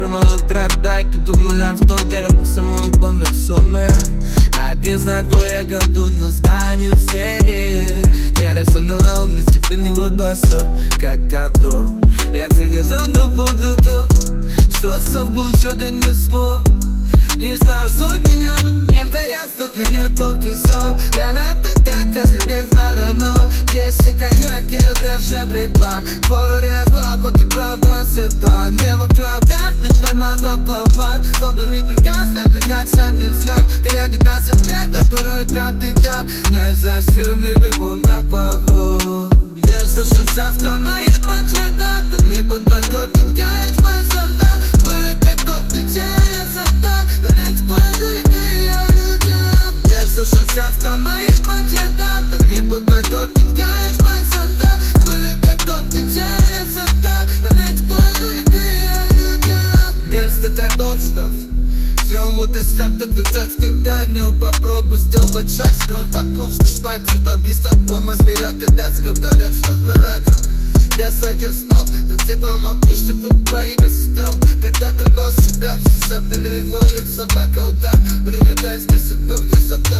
Может страдать, кто думает, что делать самому помню. Один знак твоя году, но станет серии. Я рисовал вместе, ты не глубоко, как коту. Я тебе забуду то, что с собой что-то не спор. Не знаю, суть меня, это я, тут меня подписал. Я напитать, я себе знаю, но если коньяк, я даже предплан. Говорят, вот и правда всегда. Не вот правда, не надо плавать. Чтобы не прекрасно, принять взгляд. Я не касса света, порой тратный дня. Не за сильный бегун на поход. Я слышу завтра мои подчерта. Не подготовлен, я это мой солдат. Вы как тот, ты я солдат. Я слышу завтра мои подчерта. Не подготовлен, я это мой солдат. Вы как тот, ты я солдат. Если так точно сделал достаточно бюджет, когда не попробуй сделать шаг. Но так просто спать, что без такого разбирать, когда сказали, что пора. Я садил снова, но все помогли, чтобы твои сестрам. Когда только себя, сам ты левый, собака удар. Приведай, список, но не собрал.